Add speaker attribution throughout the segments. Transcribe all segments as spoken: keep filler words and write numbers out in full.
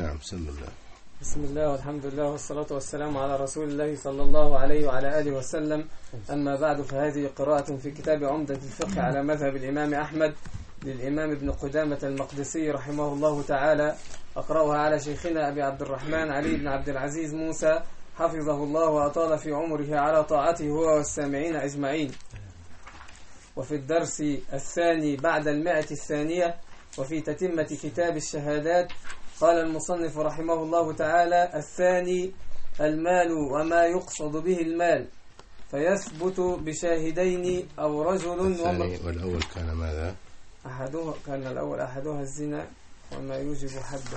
Speaker 1: نعم. بسم الله.
Speaker 2: بسم الله والحمد لله والصلاة والسلام على رسول الله صلى الله عليه وعلى آله وسلم. أما بعد، فهذه قراءة في كتاب عمدة الفقه على مذهب الإمام أحمد للإمام ابن قدامة المقدسي رحمه الله تعالى. أقرأها على شيخنا أبي عبد الرحمن علي بن عبد العزيز موسى حفظه الله وأطال في عمره على طاعته هو والسامعين أجمعين. وفي الدرس الثاني بعد المائة الثانية وفي تتمة كتاب الشهادات قال المصنف رحمه الله تعالى: الثاني المال وما يقصد به المال، فيثبت بشاهدين أو رجل.
Speaker 1: الثاني والأول كان ماذا؟
Speaker 2: أحدها كان الأول أحدها الزنا وما يوجب حده.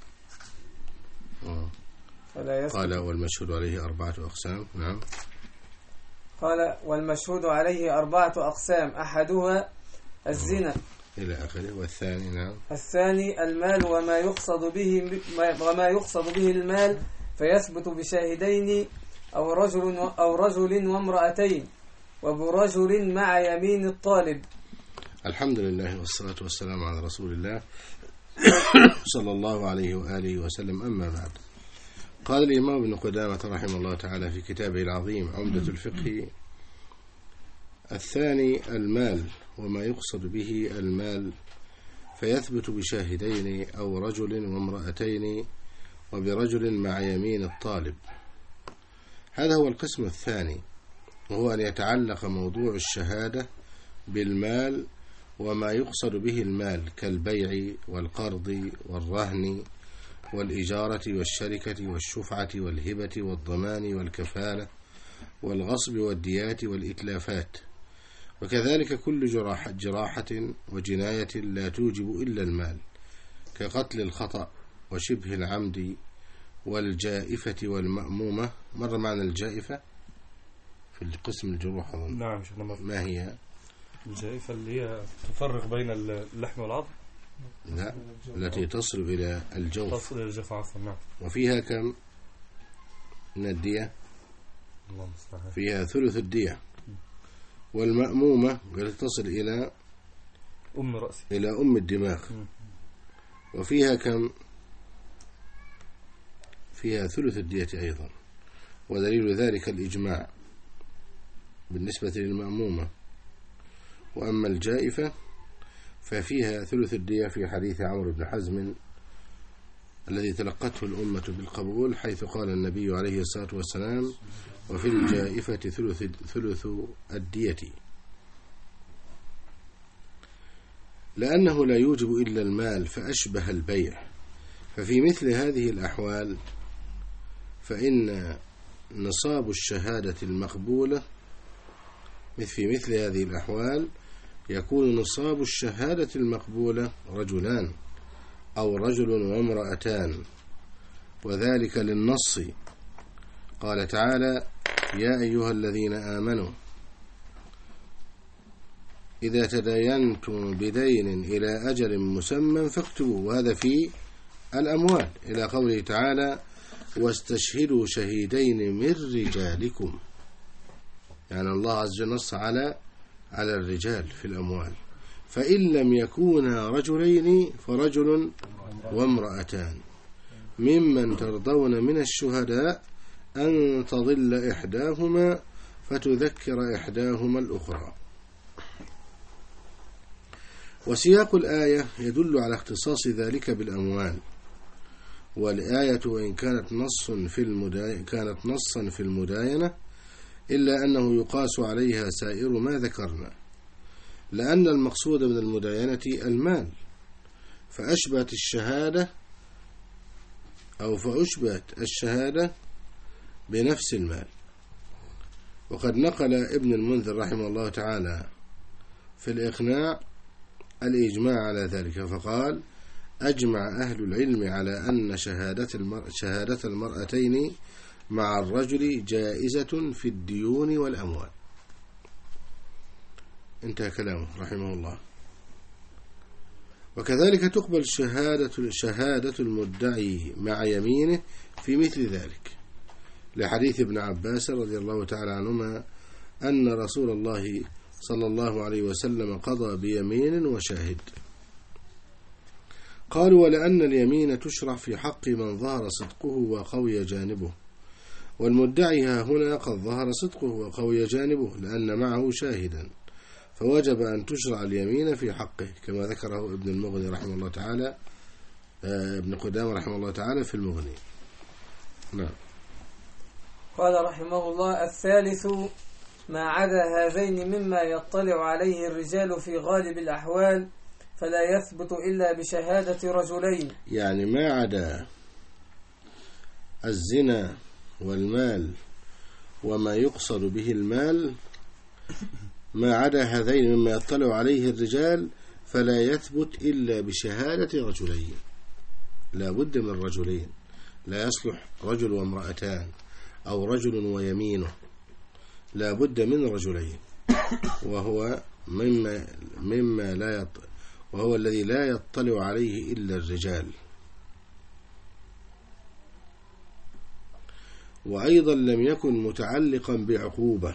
Speaker 2: فلا
Speaker 1: قال والمشهود عليه أربعة أقسام. نعم.
Speaker 2: قال والمشهود عليه أربعة أقسام، أحدها الزنا
Speaker 1: إلى آخره. والثاني نعم
Speaker 2: الثاني المال وما يقصد به وما يقصد به المال، فيثبت بشاهدين أو رجل أو رجل وامرأتين وبرجل مع يمين الطالب.
Speaker 1: الحمد لله والصلاة والسلام على رسول الله صلى الله عليه وآله وسلم. أما بعد، قال الإمام ابن قدامة رحمه الله تعالى في كتابه العظيم عمدة الفقه: الثاني المال وما يقصد به المال، فيثبت بشاهدين أو رجل وامرأتين وبرجل مع يمين الطالب. هذا هو القسم الثاني، وهو أن يتعلق موضوع الشهادة بالمال وما يقصد به المال كالبيع والقرض والرهن والإجارة والشركة والشفعة والهبة والضمان والكفالة والغصب والديات والإتلافات، وكذلك كل جراحة, جراحة وجناية لا توجب إلا المال، كقتل الخطأ وشبه العمد والجائفة والمأمومة. مر معنا الجائفة في القسم الجروح أظن.
Speaker 3: نعم.
Speaker 1: ما هي
Speaker 3: الجائفة؟ اللي هي تفرق بين اللحم والعظم.
Speaker 1: لا، التي تصل إلى الجوف.
Speaker 3: تصل إلى الجوف عفوا. نعم.
Speaker 1: وفيها كم من الدية؟ فيها ثلث الدية. والمأمومة قد تصل إلى
Speaker 3: أم رأسي،
Speaker 1: إلى أم الدماغ. وفيها كم؟ فيها ثلث الدية أيضا، ودليل ذلك الإجماع بالنسبة للمأمومة. وأما الجائفة ففيها ثلث الدية في حديث عمرو بن حزم الذي تلقته الأمة بالقبول، حيث قال النبي عليه الصلاة والسلام: وفي الجائفة ثلث, ثلث الدية. لأنه لا يوجب إلا المال فأشبه البيع. ففي مثل هذه الأحوال فإن نصاب الشهادة المقبولة في مثل هذه الأحوال يكون نصاب الشهادة المقبولة رجلان أو رجل وامرأتان، وذلك للنص. قال تعالى: يا أيها الذين آمنوا إذا تداينتم بدين إلى أجل مسمى فاكتبوا. وهذا في الأموال، إلى قوله تعالى: واستشهدوا شهيدين من رجالكم. يعني الله عز وجل نص على على الرجال في الأموال. فإن لم يكونا رجلين فرجل وامرأتان ممن ترضون من الشهداء أن تضل إحداهما فتذكر إحداهما الأخرى. وسياق الآية يدل على اختصاص ذلك بالأموال. والآية وإن كانت نص في المداينة كانت نصا في المداينة، إلا أنه يقاس عليها سائر ما ذكرنا، لأن المقصود من المداينة المال، فأشبهت الشهادة أو فأشبهت الشهادة بنفس المال. وقد نقل ابن المنذر رحمه الله تعالى في الإقناع الإجماع على ذلك، فقال: أجمع أهل العلم على أن شهادة, المر... شهادة المرأتين مع الرجل جائزة في الديون والأموال. انتهى كلامه رحمه الله. وكذلك تقبل شهادة, شهادة المدعي مع يمينه في مثل ذلك، لحديث ابن عباس رضي الله تعالى عنهما أن رسول الله صلى الله عليه وسلم قضى بيمين وشاهد. قالوا ولأن اليمين تشرع في حق من ظهر صدقه وقوي جانبه، والمدعي ها هنا قد ظهر صدقه وقوي جانبه لأن معه شاهدا، فوجب أن تشرع اليمين في حقه كما ذكره ابن المغني رحمه الله تعالى، ابن قدامة رحمه الله تعالى في المغني. نعم.
Speaker 2: قال رحمه الله: الثالث ما عدا هذين مما يطلع عليه الرجال في غالب الأحوال فلا يثبت إلا بشهادة رجلين.
Speaker 1: يعني ما عدا الزنا والمال وما يقصد به المال، ما عدا هذين مما يطلع عليه الرجال فلا يثبت إلا بشهادة رجلين. لا بد من رجلين، لا يصلح رجل وامرأتان أو رجل ويمينه، لا بد من رجلين، وهو مما, مما لا يط... وهو الذي لا يطلع عليه إلا الرجال. وأيضا لم يكن متعلقا بعقوبة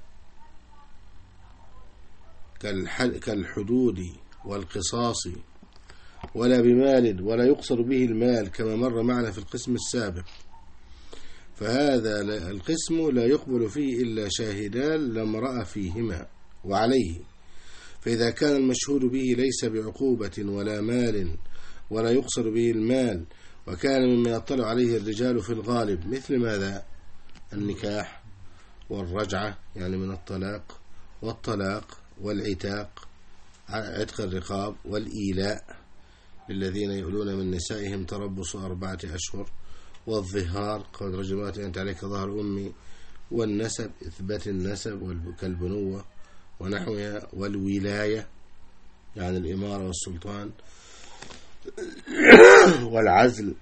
Speaker 1: كالحدود والقصاص، ولا بمال ولا يقصد به المال كما مر معنا في القسم السابق، فهذا القسم لا يقبل فيه إلا شاهدان لا امرأ فيهما وعليه. فإذا كان المشهود به ليس بعقوبة ولا مال ولا يقصد به المال، وكان مما يطلع عليه الرجال في الغالب مثل ماذا؟ النكاح والرجعة يعني من الطلاق، والطلاق والعتاق عتق الرقاب، والإيلاء للذين يؤلون من نسائهم تربص أربعة أشهر، والظهار قول رجلات أنت عليك ظهر أمي، والنسب إثبات النسب كالبنوة ونحوها، والولاية يعني الإمارة والسلطان، والعزل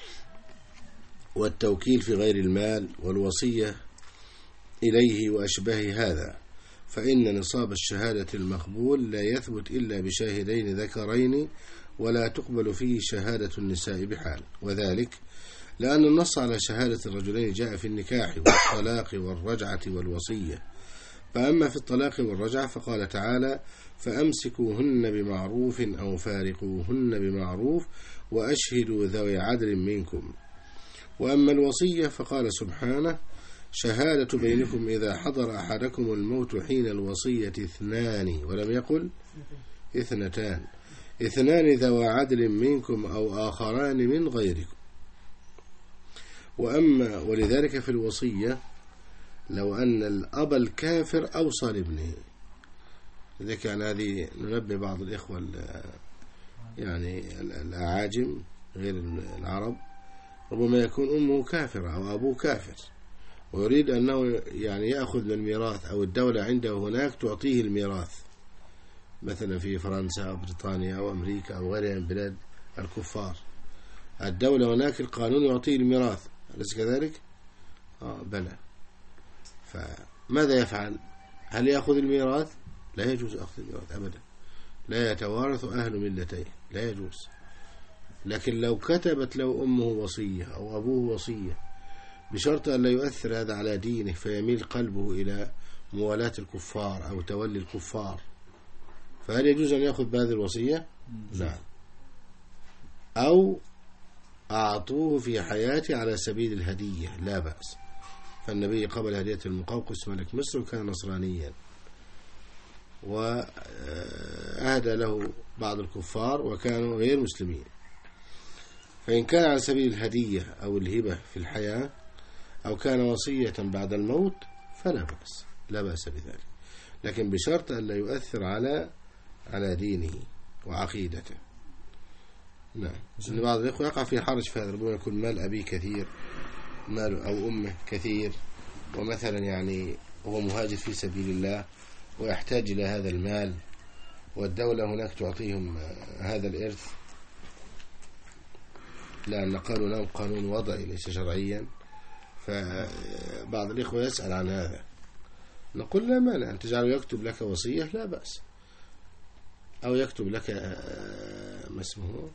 Speaker 1: والتوكيل في غير المال، والوصية إليه وأشباه هذا. فإن نصاب الشهادة المقبول لا يثبت إلا بشاهدين ذكرين، ولا تقبل فيه شهادة النساء بحال، وذلك لأن النص على شهادة الرجلين جاء في النكاح والطلاق والرجعة والوصية. فأما في الطلاق والرجعة فقال تعالى: فأمسكوهن بمعروف أو فارقوهن بمعروف وأشهدوا ذوي عدل منكم. وأما الوصية فقال سبحانه: شهادة بينكم إذا حضر أحدكم الموت حين الوصية اثنان، ولم يقل اثنتان، اثنان ذوى عدل منكم أو آخران من غيركم. وأما ولذلك في الوصية لو أن الأب الكافر أوصى لابنه، لذلك يعني هذه ننبه بعض الإخوة يعني الأعاجم غير العرب، ربما يكون أمه كافرة أو أبوه كافر ويريد أنه يعني يأخذ من الميراث، أو الدولة عنده هناك تعطيه الميراث، مثلا في فرنسا أو بريطانيا أو أمريكا أو غيرها من بلاد الكفار، الدولة هناك القانون يعطيه الميراث، أليس كذلك؟ آه بلى. فماذا يفعل؟ هل يأخذ الميراث؟ لا يجوز أخذ الميراث أبدا، لا يتوارث أهل ملتين، لا يجوز. لكن لو كتبت له أمه وصية أو أبوه وصية بشرط أن لا يؤثر هذا على دينه فيميل قلبه إلى موالاة الكفار أو تولي الكفار، فهل يجوز أن يأخذ بهذه الوصية؟ لا. أو أعطوه في حياته على سبيل الهدية لا بأس، فالنبي قبل هدية المقوقس ملك مصر وكان نصرانيا، وأهدى له بعض الكفار وكانوا غير مسلمين، فإن كان على سبيل الهدية أو الهبة في الحياة أو كان وصية بعد الموت فلا بأس، لا بأس بذلك، لكن بشرط أن لا يؤثر على على دينه وعقيدته. نعم. إن بعض الإخوة يقع في حرج في هذا، ربما يكون مال أبيه كثير، مال أو أمه كثير، ومثلا يعني هو مهاجر في سبيل الله ويحتاج إلى هذا المال، والدولة هناك تعطيهم هذا الإرث، لأن قانونهم قانون وضعي ليس شرعيا، فبعض الإخوة يسأل عن هذا، نقول لا مانع أن تجعله يكتب لك وصية لا بأس، أو يكتب لك ما اسمه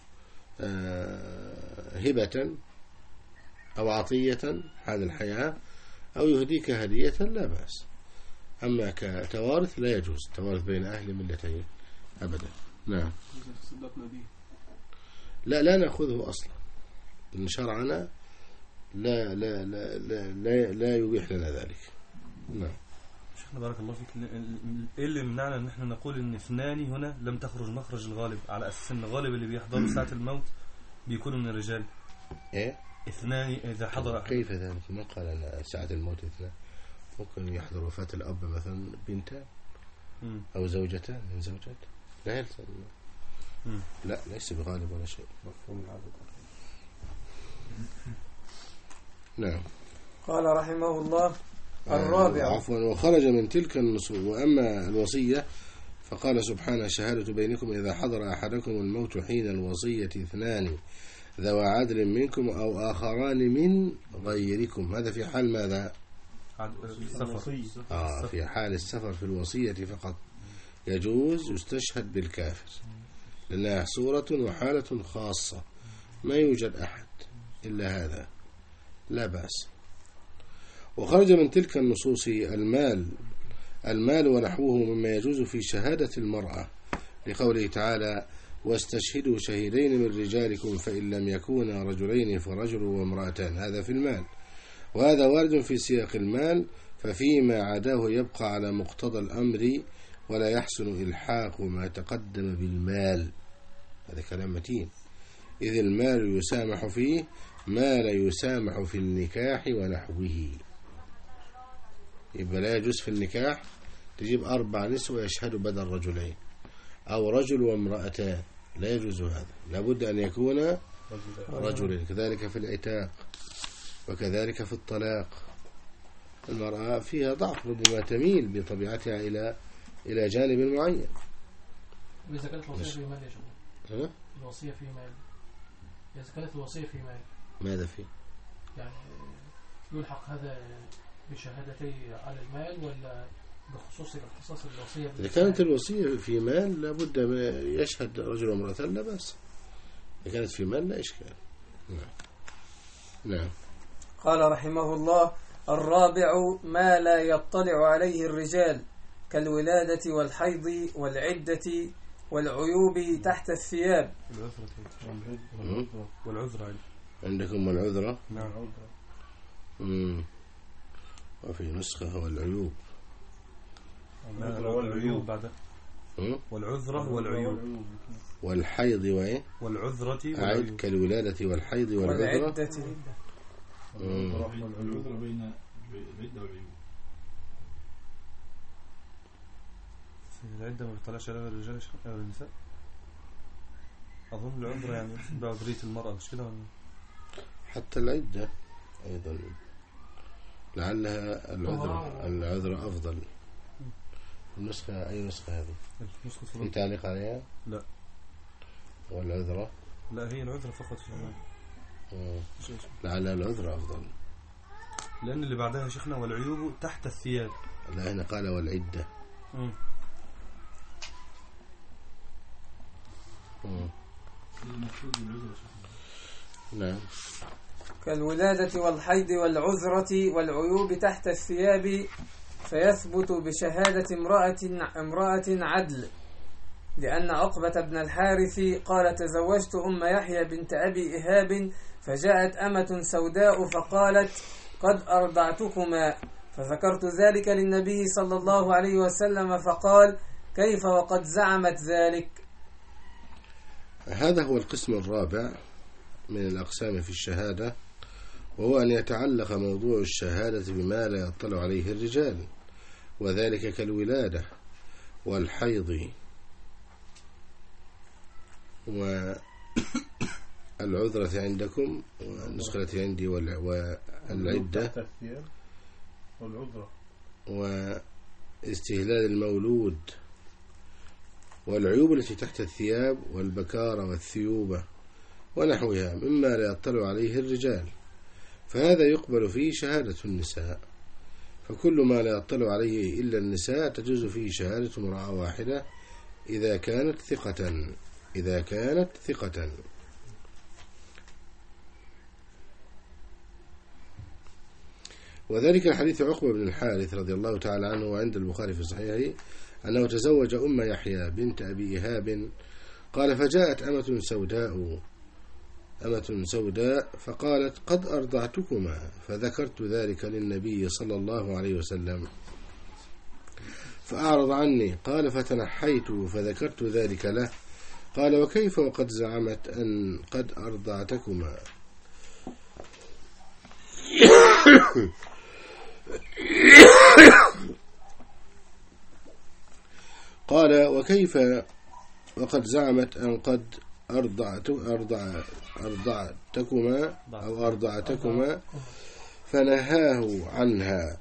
Speaker 1: هبة أو عطية هذا الحياة، أو يهديك هدية لا بأس. أما كتوارث لا يجوز توارث بين أهل ملتين أبدا. نعم. لا لا نأخذه أصلا، إن شرعنا لا لا لا لا لا, لا يبيح لنا ذلك. نعم.
Speaker 3: شيخنا بارك الله فيك، ايه اللي منعنا ان احنا نقول ان اثنان هنا لم تخرج مخرج الغالب، على اساس ان الغالب اللي بيحضروا ساعة الموت بيكونوا من الرجال؟
Speaker 1: ايه
Speaker 3: اثنان اذا حضر.
Speaker 1: كيف ذلك؟ ما قال أن ساعة الموت اثنان، ممكن يحضر وفاة الأب مثلا بنتان أو زوجتان من زوجات، لا يلزم. لا ليس بغالب ولا شيء. مفهوم العدد. نعم.
Speaker 2: قال رحمه الله الرابع.
Speaker 1: عفوا. وخرج من تلك النصوص. وأما الوصية فقال سبحانه شهادة بينكم إذا حضر أحدكم الموت حين الوصية اثنان ذوى عدل منكم أو آخران من غيركم. هذا في حال ماذا؟
Speaker 3: السفر.
Speaker 1: آه في حال السفر في الوصية فقط يجوز يستشهد بالكافر، لأنها صورة وحالة خاصة، ما يوجد أحد إلا هذا، لا بأس. وخرج من تلك النصوص المال المال ونحوه مما يجوز في شهادة المرأة، لقوله تعالى واستشهدوا شهيدين من رجالكم فإن لم يكونا رجلين فرجل وامرأتان. هذا في المال، وهذا وارد في سياق المال، ففيما عداه يبقى على مقتضى الأمر ولا يحسن إلحاق ما تقدم بالمال. هذا كلام متين. إذ المال يسامح فيه ما لا يسامح في النكاح ونحوه. يبقى لا يجوز في النكاح تجيب أربع نسوة يشهدوا بدل رجلين، أو رجل وامرأتان، لا يجوز هذا، لابد أن يكون رجلين. كذلك في العتاق، وكذلك في الطلاق. المرأة فيها ضعف، ربما تميل بطبيعتها إلى إلى جانب معين.
Speaker 4: وإذا كانت الوصية في مال يا شباب؟ الوصية في مال، إذا كانت الوصية في مال
Speaker 1: ماذا فيه؟
Speaker 4: يعني يلحق هذا بشهادتي على المال ولا بخصوص الاختصاص الوصية؟
Speaker 1: إذا كانت الوصية في مال لابد يشهد رجل وامرأة، لا بأس. إذا كانت في مال لا إشكال. نعم. نعم.
Speaker 2: قال رحمه الله الرابع ما لا يطلع عليه الرجال كالولادة والحيض والعدة والعيوب تحت الثياب.
Speaker 3: والعذرة
Speaker 1: عندكم العذرة؟
Speaker 3: نعم.
Speaker 1: امم وفي نسخة والعيوب.
Speaker 3: والعيوب بعد والعذرة والعيوب
Speaker 1: والحيض وإيه؟
Speaker 3: والعذرة
Speaker 1: والعيوب كالولادة والحيض والعذرة
Speaker 2: والعدة.
Speaker 5: والعذرة بين العدة والعيوب.
Speaker 3: العدة ما بيطلعش عليها الرجال أو النساء؟ أظن العذرة يعني بعذرية المرأة، مش كده؟
Speaker 1: حتى العدة أيضا لعلها العذرة العذرة أفضل. النسخة أي نسخة هذه؟ في تعليق عليها؟
Speaker 3: لا.
Speaker 1: والعذرة؟
Speaker 3: لا هي العذرة فقط.
Speaker 1: لعلها العذرة أفضل،
Speaker 3: لأن اللي بعدها شيخنا والعيوب تحت الثياب.
Speaker 1: لا هنا قال والعدة.
Speaker 3: مم.
Speaker 1: مم. نعم.
Speaker 2: كالولادة والحيض والعذرة والعيوب تحت الثياب، فيثبت بشهادة امرأة امرأة عدل، لأن عقبة بن الحارث قال تزوجت أم يحيى بنت أبي إهاب فجاءت أمة سوداء فقالت قد أرضعتكما، فذكرت ذلك للنبي صلى الله عليه وسلم فقال كيف وقد زعمت ذلك.
Speaker 1: هذا هو القسم الرابع من الأقسام في الشهادة، وهو أن يتعلق موضوع الشهادة بما لا يطلع عليه الرجال، وذلك كالولادة والحيض والعذرة عندكم، والنسخة التي عندي والعدة واستهلال المولود والعيوب التي تحت الثياب والبكارة والثيوبة ونحوها مما لا يطلع عليه الرجال، فهذا يقبل فيه شهادة النساء. فكل ما لا يطلع عليه إلا النساء تجوز فيه شهادة امرأة واحدة إذا كانت ثقة إذا كانت ثقة. وذلك الحديث عقبة بن الحارث رضي الله تعالى عنه وعند البخاري في صحيحه أنه تزوج أم يحيى بنت أبي إهاب، قال فجاءت أمة سوداء أمة سوداء فقالت قد أرضعتكما، فذكرت ذلك للنبي صلى الله عليه وسلم فأعرض عني. قال فتنحيت فذكرت ذلك له. قال وكيف وقد زعمت أن قد أرضعتكما؟ قال وكيف وقد زعمت أن قد أرضعت أرضع أرضعتكما أو أرضعتكما فنهاه عنها.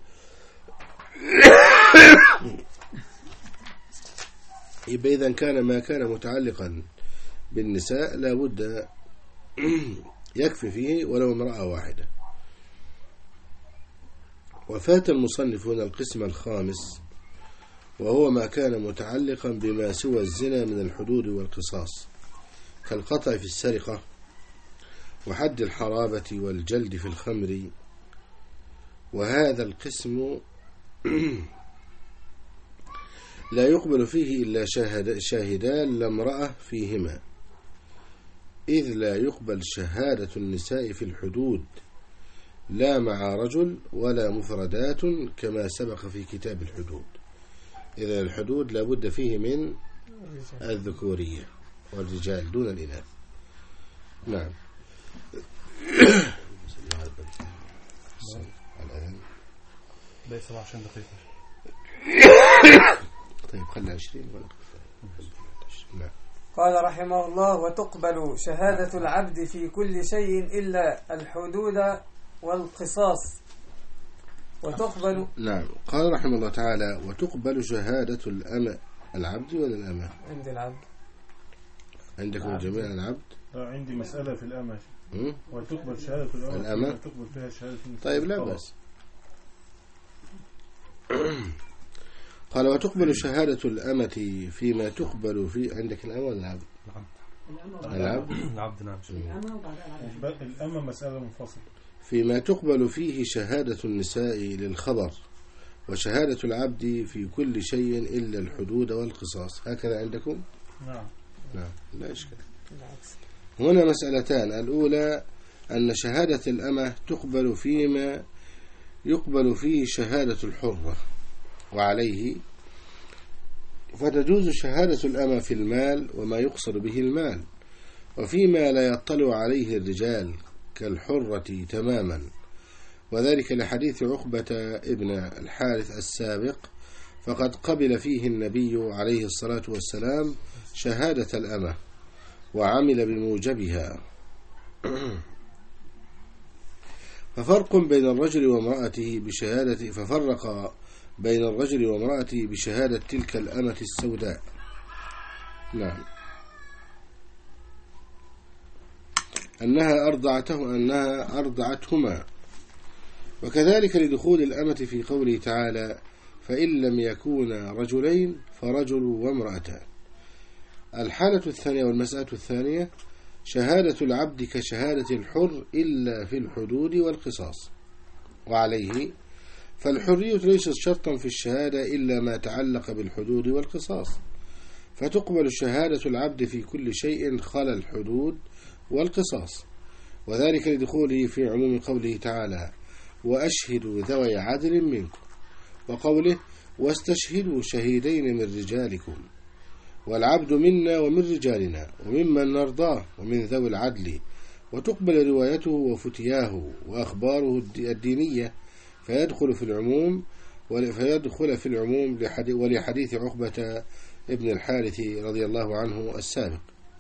Speaker 1: يبقى إذا كان ما كان متعلقا بالنساء لا بد يكفي فيه ولو امرأة واحدة. وفات المصنف هنا القسم الخامس، وهو ما كان متعلقا بما سوى الزنا من الحدود والقصاص كالقطع في السرقة وحد الحرابة والجلد في الخمر. وهذا القسم لا يقبل فيه إلا شاهد شاهدان لا امرأة فيهما، إذ لا يقبل شهادة النساء في الحدود لا مع رجل ولا مفردات كما سبق في كتاب الحدود. إذا الحدود لا بد فيه من الذكورية والرجال دون الإناث. نعم. طيب خلنا عشرين ولا نعم.
Speaker 2: قال رحمه الله وتقبل شهادة العبد في كل شيء إلا الحدود والقصاص. وتقبل
Speaker 1: نعم. قال رحمه الله تعالى وتقبل شهادة الأمة العبد ولا الأمة؟
Speaker 2: عند العبد.
Speaker 1: عندكم جميعا العبد؟
Speaker 5: لا عندي مسألة في الأمة وتقبل شهادة
Speaker 1: الأمة
Speaker 5: وتقبل فيها شهادة.
Speaker 1: طيب لا بأس. قال وتقبل شهادة الأمة فيما تقبل في عندك الأمة ولا العبد؟ العبد
Speaker 3: العبد نعم.
Speaker 5: الأمة مسألة منفصلة.
Speaker 1: فيما تقبل فيه شهادة النساء للخبر، وشهادة العبد في كل شيء إلا الحدود والقصاص. هكذا عندكم؟
Speaker 5: نعم.
Speaker 1: نعم لا إشكال. هنا مسألتان. الأولى أن شهادة الأمة تقبل فيما يقبل فيه شهادة الحرة، وعليه فتجوز شهادة الأمة في المال وما يقصد به المال، وفيما لا يطلع عليه الرجال كالحرة تماما، وذلك لحديث عقبة ابن الحارث السابق، فقد قبل فيه النبي عليه الصلاة والسلام شهادة الأمة وعمل بموجبها. ففرق بين الرجل وامرأته بشهادة ففرق بين الرجل وامرأته بشهادة تلك الأمة السوداء. نعم. أنها أرضعته أنها أرضعتهما. وكذلك لدخول الأمة في قوله تعالى فإن لم يكونا رجلين فرجل وامرأتان. الحالة الثانية والمسألة الثانية شهادة العبد كشهادة الحر إلا في الحدود والقصاص، وعليه فالحرية ليست شرطا في الشهادة إلا ما تعلق بالحدود والقصاص، فتقبل شهادة العبد في كل شيء خلا الحدود والقصاص، وذلك لدخوله في عموم قوله تعالى وأشهدوا ذوي عدل منكم، وقوله واستشهدوا شهيدين من رجالكم، والعبد منا ومن رجالنا وممن نرضاه ومن ذوي العدل، وتقبل روايته وفتياه وأخباره الدينية فيدخل في العموم فيدخل في العموم ولحديث عقبة ابن الحارث رضي الله عنه السابق.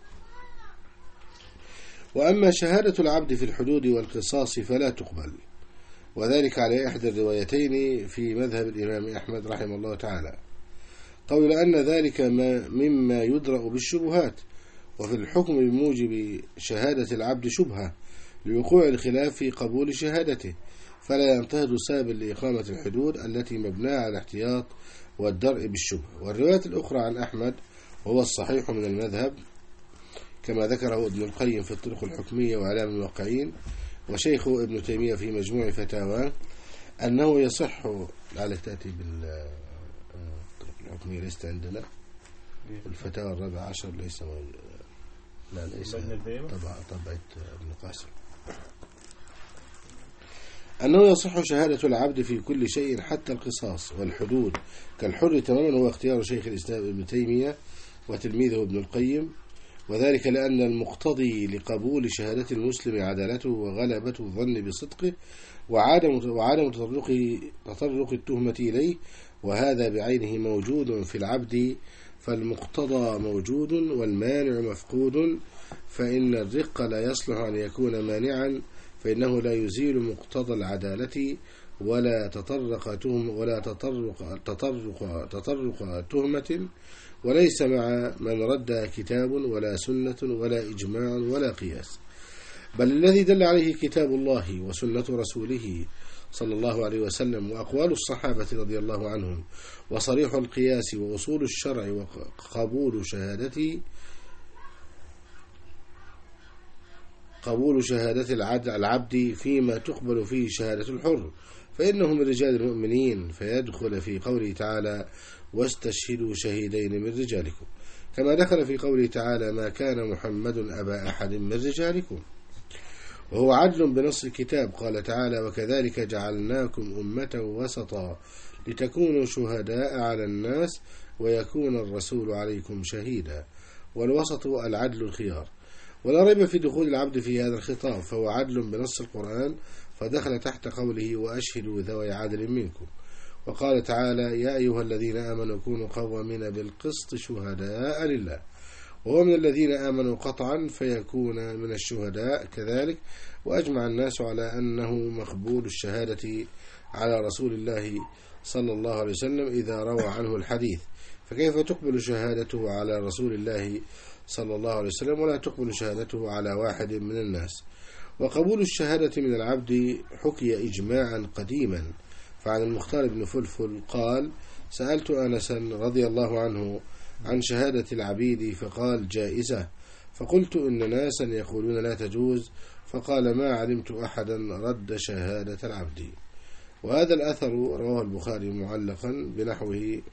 Speaker 1: وأما شهادة العبد في الحدود والقصاص فلا تقبل، وذلك على إحدى الروايتين في مذهب الإمام أحمد رحمه الله تعالى، قول أن ذلك ما مما يدرأ بالشبهات، وفي الحكم بموجب شهادة العبد شبهة لوقوع الخلاف في قبول شهادته، فلا ينتهض سبب لإقامة الحدود التي مبناها على الاحتياط والدرء بالشبهة. والرواية الأخرى عن أحمد وهو الصحيح من المذهب كما ذكره ابن القيم في الطرق الحكمية وإعلام الموقعين وشيخه ابن تيمية في مجموع فتاوى أنه يصح على تأتي بالطرق الحكمية ليست عندنا، الفتاوى الرابعة عشر ليس لا ليس طبعا طبعت ابن قاسم. أنه يصح شهادة العبد في كل شيء حتى القصاص والحدود كالحر تماما، هو اختيار شيخ الإسلام ابن تيمية وتلميذه ابن القيم، وذلك لأن المقتضي لقبول شهادة المسلم عدالته وغلبة الظن بصدقه وعدم وعدم تطرق تطرق التهمة إليه، وهذا بعينه موجود في العبد، فالمقتضى موجود والمانع مفقود، فإن الرق لا يصلح أن يكون مانعا، فإنه لا يزيل مقتضى العدالة ولا تطرق تهم ولا تطرق تطرق تطرق تهمة، وليس مع من رد كتاب ولا سنة ولا إجماع ولا قياس، بل الذي دل عليه كتاب الله وسنة رسوله صلى الله عليه وسلم وأقوال الصحابة رضي الله عنهم وصريح القياس وأصول الشرع وقبول شهادته قبول شهادة العبد فيما تقبل فيه شهادة الحر، فإنه من رجال المؤمنين، فيدخل في قوله تعالى واستشهدوا شهيدين من رجالكم، كما دخل في قوله تعالى ما كان محمد أبا أحد من رجالكم، وهو عدل بنص الكتاب. قال تعالى وكذلك جعلناكم أمة وسطا لتكونوا شهداء على الناس ويكون الرسول عليكم شهيدا، والوسط العدل الخيار، ولا ريب في دخول العبد في هذا الخطاب، فهو عدل بنص القرآن، فدخل تحت قوله وأشهدوا ذوي عدل منكم. وقال تعالى يا أيها الذين آمنوا كونوا قوامين بالقسط شهداء لله، وهو من الذين آمنوا قطعا فيكون من الشهداء كذلك. وأجمع الناس على أنه مقبول الشهادة على رسول الله صلى الله عليه وسلم إذا روى عنه الحديث، فكيف تقبل شهادته على رسول الله صلى الله عليه وسلم ولا تقبل شهادته على واحد من الناس؟ وقبول الشهادة من العبد حكي إجماعا قديما، فعن المختار بن فلفل قال سألت أنسا رضي الله عنه عن شهادة العبيد فقال جائزة، فقلت إن ناسا يقولون لا تجوز، فقال ما علمت أحدا رد شهادة العبد. وهذا الأثر رواه البخاري معلقا بنحوه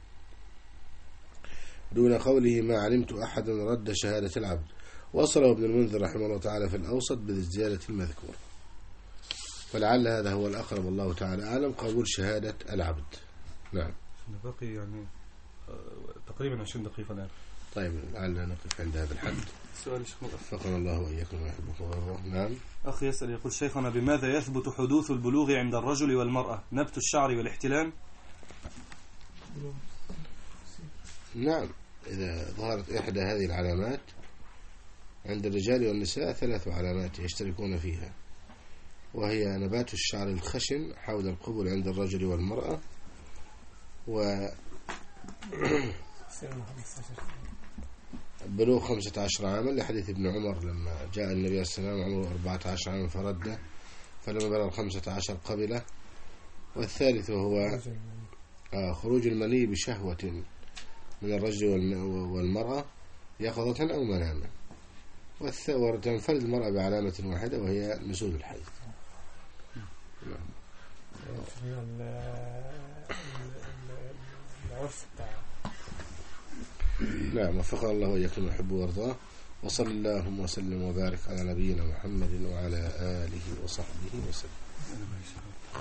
Speaker 1: دون قوله ما علمت أحدا رد شهادة العبد، وصله ابن المنذر رحمه الله تعالى في الأوسط بالزيادة المذكورة، فلعل هذا هو الأقرب الله تعالى أعلم قبول شهادة العبد. نعم
Speaker 3: باقي يعني تقريبا عشرين دقيقة الآن.
Speaker 1: طيب لعلنا نقف عند هذا الحد.
Speaker 3: سؤال شيخ
Speaker 1: وفقنا الله وإياكم ويحبكم الله. نعم.
Speaker 3: أخي يسأل يقول شيخنا بماذا يثبت حدوث البلوغ عند الرجل والمرأة؟ نبت الشعر والاحتلام؟
Speaker 1: نعم، إذا ظهرت إحدى هذه العلامات عند الرجال والنساء ثلاث علامات يشتركون فيها، وهي نبات الشعر الخشن حول القبل عند الرجل والمرأة، و بلوغ خمسة عشر عاما لحديث ابن عمر لما جاء النبي عليه السلام عمره أربعة عشر عاما فرده، فلما بلغ خمسة عشر قبله. والثالث وهو خروج المني بشهوة من الرجل والمرأة يقظة أو مناما، وتنفرد المرأة بعلامة واحدة وهي نزول الحيض. نعم وفق الله وإياكم ويحب ويرضاه، وصلى اللهم وسلم وبارك على نبينا محمد وعلى آله وصحبه وسلم.